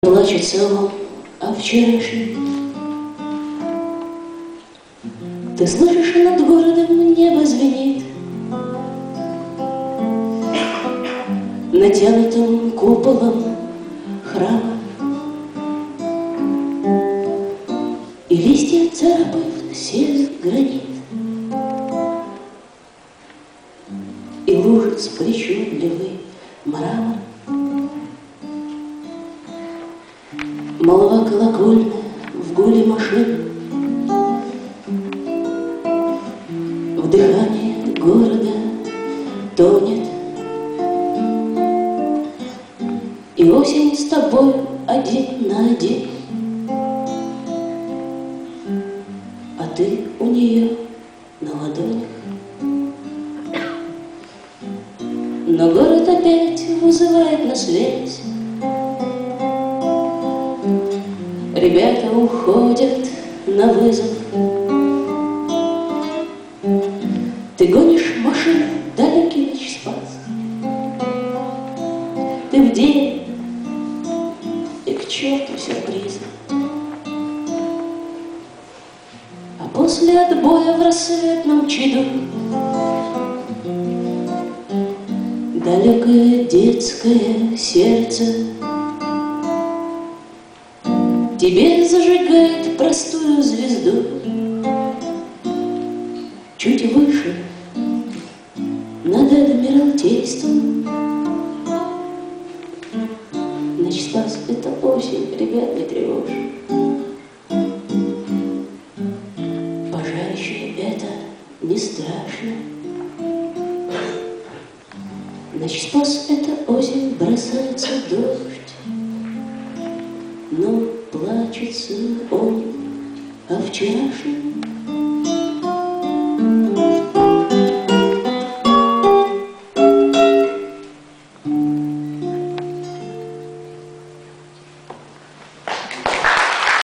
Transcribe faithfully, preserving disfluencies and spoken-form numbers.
Плачется он о вчерашнем. Ты слышишь, над городом небо звенит натянутым куполом храма, и листья царапают серый гранит, и лужиц причудливый мрамор. Молва колокольная в гуле машин, в дыхании города тонет, и осень с тобой один на один, а ты у нее на ладонях. Но город опять вызывает на связь. Ребята уходят на вызов. Ты гонишь машину далекий ночь спас. Ты в день, и к черту сюрпризы. А после отбоя в рассветном чаду далекое детское сердце тебе зажигает простую звезду. Чуть выше над Адмиралтейством. Значит, спас это осень, ребят, не тревожь. Пожарище это не страшно. Значит, спас это осень, бросается дождь. Но плачется он о вчерашнем.